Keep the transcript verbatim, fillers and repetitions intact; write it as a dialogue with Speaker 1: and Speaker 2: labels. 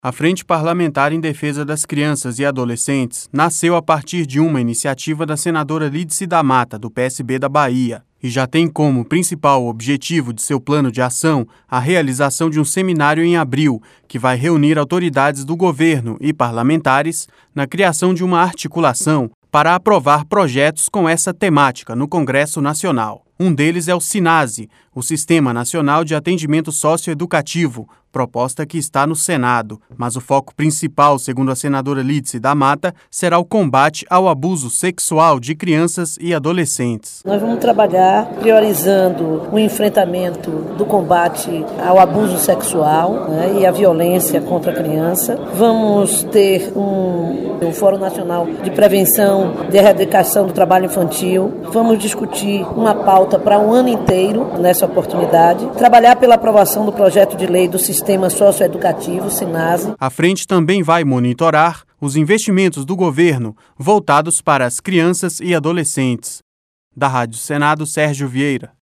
Speaker 1: A Frente Parlamentar em Defesa das Crianças e Adolescentes nasceu a partir de uma iniciativa da senadora Lídice da Mata, do P S B da Bahia, e já tem como principal objetivo de seu plano de ação a realização de um seminário em abril, que vai reunir autoridades do governo e parlamentares na criação de uma articulação para aprovar projetos com essa temática no Congresso Nacional. Um deles é o SINASE, o Sistema Nacional de Atendimento Socioeducativo, proposta que está no Senado. Mas o foco principal, segundo a senadora Lídice da Mata, será o combate ao abuso sexual de crianças e adolescentes.
Speaker 2: Nós vamos trabalhar priorizando o enfrentamento do combate ao abuso sexual, né, e à violência contra a criança. Vamos ter um, um Fórum Nacional de Prevenção de Erradicação do Trabalho Infantil. Vamos discutir uma pauta para um ano inteiro nessa oportunidade. Trabalhar pela aprovação do projeto de lei do Sistema Socioeducativo, SINASE.
Speaker 1: A frente também vai monitorar os investimentos do governo voltados para as crianças e adolescentes. Da Rádio Senado, Sérgio Vieira.